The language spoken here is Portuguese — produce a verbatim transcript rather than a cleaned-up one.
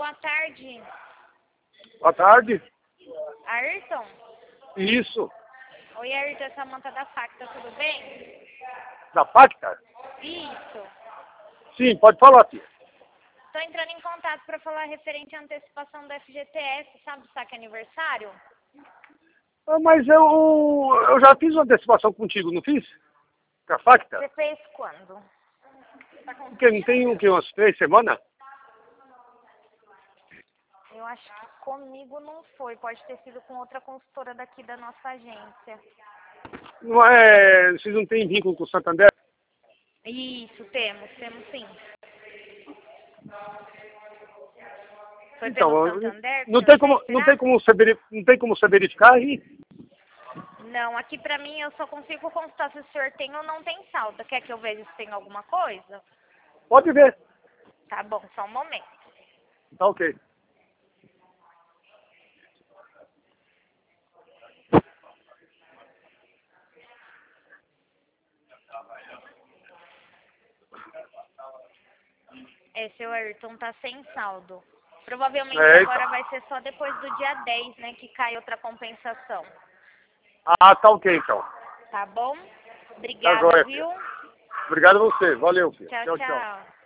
Boa tarde. Boa tarde. Ayrton? Isso. Oi, Ayrton, é Samanta da Facta, tudo bem? Da Pacta? Isso. Sim, pode falar, tia. Estou entrando em contato para falar referente à antecipação do F G T S, sabe o saque aniversário? Ah, mas eu, eu já fiz uma antecipação contigo, não fiz? Com a Pacta? Você fez quando? Tá com... Porque não tem o quê? Umas três semanas? Eu acho que comigo não foi, pode ter sido com outra consultora daqui da nossa agência. Não é, vocês não têm vínculo com o Santander? Isso, temos, temos sim. Foi Então, pelo eu- Santander? que não você tem não como, quer não esperar? tem como você, veri- não tem como você verificar aí? Não, aqui pra mim eu só consigo consultar se o senhor tem ou não tem saldo. Quer que eu veja se tem alguma coisa? Pode ver. Tá bom, só um momento. Tá ok. É, seu Ayrton tá sem saldo. Provavelmente É, agora então. vai ser só depois do dia dez, né, que cai outra compensação. Ah, tá ok, então. Tá bom? Tá Obrigada, jóia, filho. viu? Obrigado a você. Valeu, filho. Tchau, Tchau, tchau. tchau.